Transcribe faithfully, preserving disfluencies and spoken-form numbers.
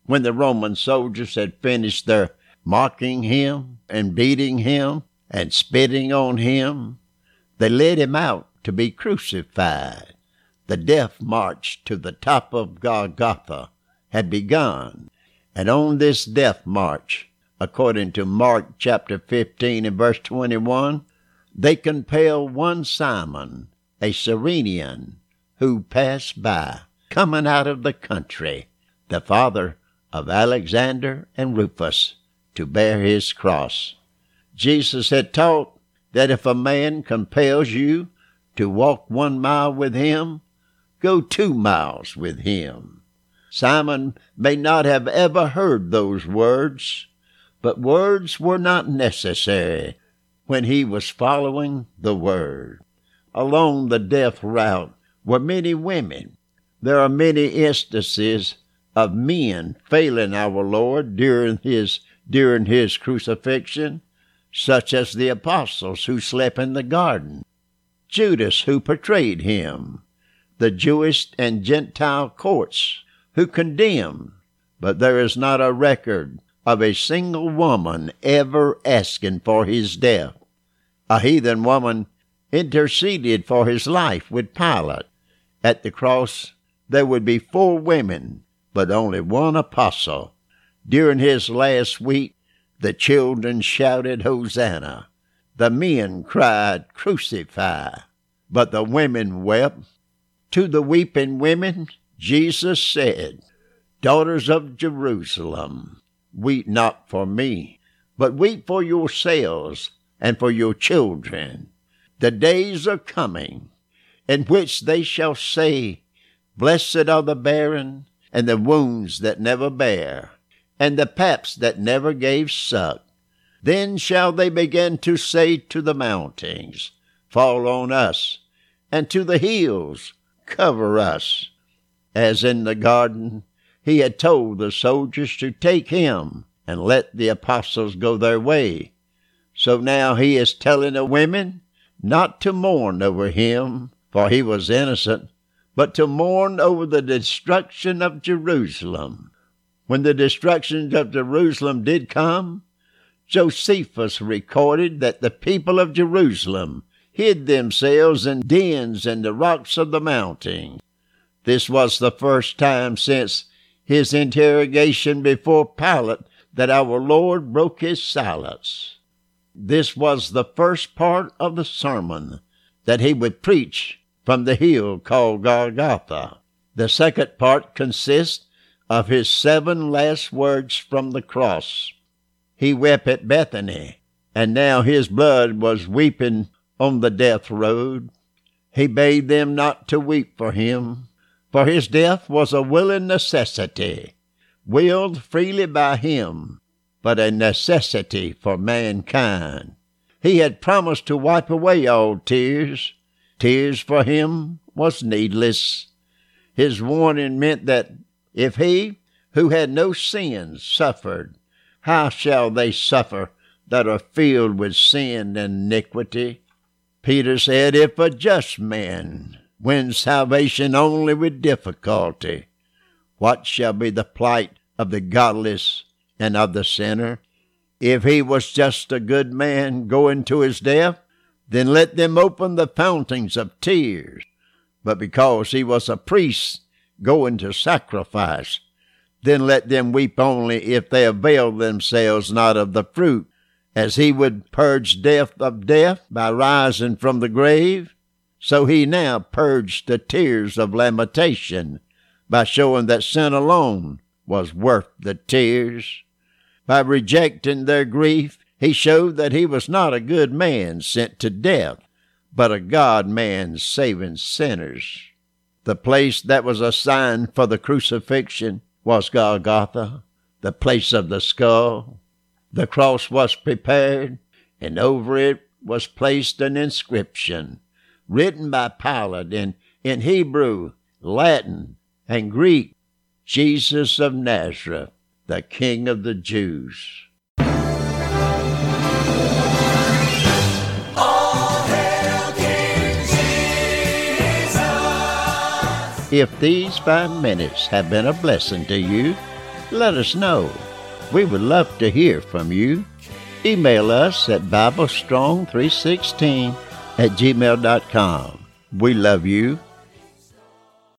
When the Roman soldiers had finished their mocking him and beating him and spitting on him, they led him out to be crucified. The death march to the top of Golgotha had begun, and on this death march, according to Mark chapter fifteen and verse twenty-one, they compelled one Simon, a Cyrenian, who passed by, coming out of the country, the father of Alexander and Rufus, to bear his cross. Jesus had taught that if a man compels you to walk one mile with him, go two miles with him. Simon may not have ever heard those words, but words were not necessary when he was following the Word. Along the death route were many women. There are many instances of men failing our Lord during his, during his crucifixion, such as the apostles who slept in the garden, Judas who betrayed him, the Jewish and Gentile courts who condemned, but there is not a record of a single woman ever asking for his death. A heathen woman interceded for his life with Pilate. At the cross there would be four women, but only one apostle. During his last week, the children shouted, Hosanna. The men cried, Crucify. But the women wept. To the weeping women, Jesus said, Daughters of Jerusalem, weep not for me, but weep for yourselves and for your children. The days are coming in which they shall say, Blessed are the barren, and the wombs that never bare, and the paps that never gave suck. Then shall they begin to say to the mountains, Fall on us, and to the hills, Cover us. As in the garden, he had told the soldiers to take him and let the apostles go their way. So now he is telling the women not to mourn over him, for he was innocent, but to mourn over the destruction of Jerusalem. When the destruction of Jerusalem did come, Josephus recorded that the people of Jerusalem hid themselves in dens in the rocks of the mountains. This was the first time since his interrogation before Pilate that our Lord broke his silence. This was the first part of the sermon that he would preach from the hill called Golgotha. The second part consists of his seven last words from the cross. He wept at Bethany, and now his blood was weeping on the death road. He bade them not to weep for him, for his death was a willing necessity, willed freely by him, but a necessity for mankind. He had promised to wipe away all tears. Tears for him was needless. His warning meant that if he, who had no sins, suffered, how shall they suffer that are filled with sin and iniquity? Peter said, if a just man wins salvation only with difficulty, what shall be the plight of the godless and of the sinner? If he was just a good man going to his death, then let them open the fountains of tears. But because he was a priest going to sacrifice, then let them weep only if they avail themselves not of the fruit. As he would purge death of death by rising from the grave, so he now purged the tears of lamentation by showing that sin alone was worth the tears. By rejecting their grief, he showed that he was not a good man sent to death, but a God-man saving sinners. The place that was assigned for the crucifixion was Golgotha, the place of the skull. The cross was prepared, and over it was placed an inscription, written by Pilate in, in Hebrew, Latin, and Greek, Jesus of Nazareth, the King of the Jews. All hail King Jesus. If these five minutes have been a blessing to you, Let us know. We would love to hear from you. Email us at bible strong three sixteen at gmail dot com. We love you.